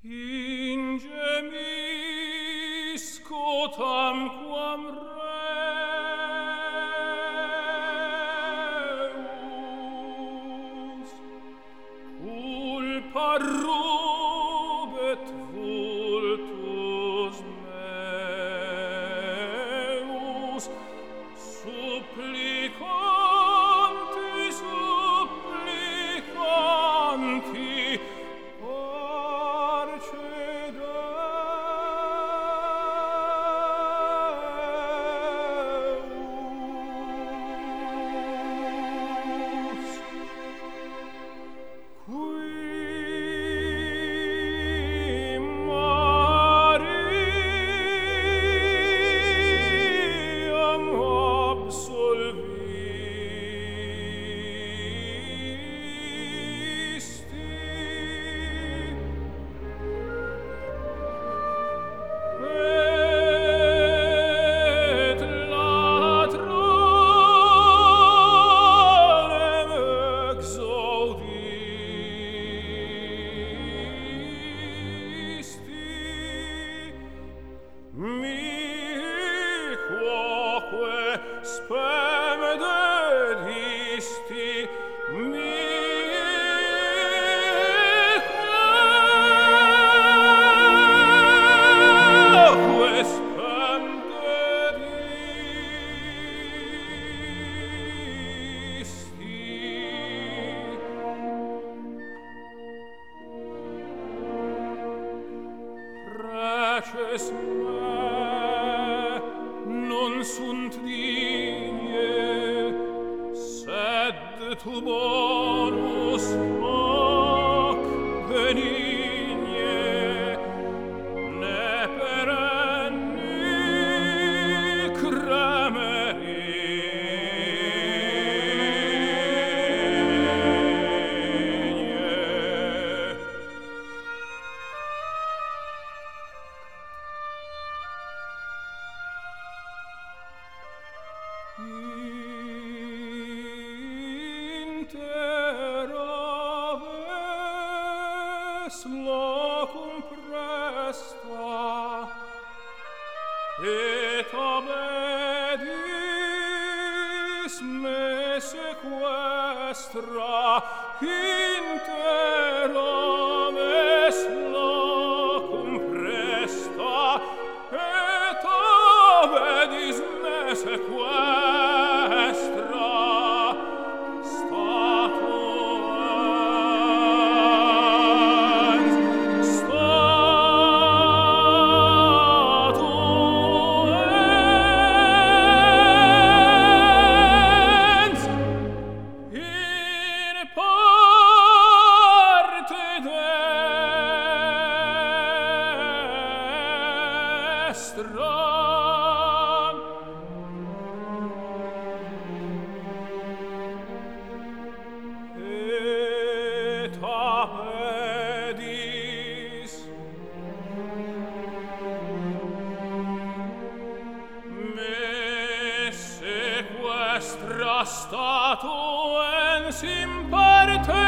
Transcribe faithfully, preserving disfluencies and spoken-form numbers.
Ingemisco tamquam reus, culpa rubet vultus meus, supplicanti, supplicanti, parce Deus. Qui Mariam absolvisti, et latronem exaudisti, mihi quoque spem dedisti, mihi quoque spem dedisti. Preces me non sunt digne, sed tu bonus hoc benigne, ne perenni cremerigne. Interaves locum presta, et abedis me sequestra. Interaves locum presta, et abedis me sequestra. Statuens, statuens, in parte destra. Et abedis me sequestra statuens in parte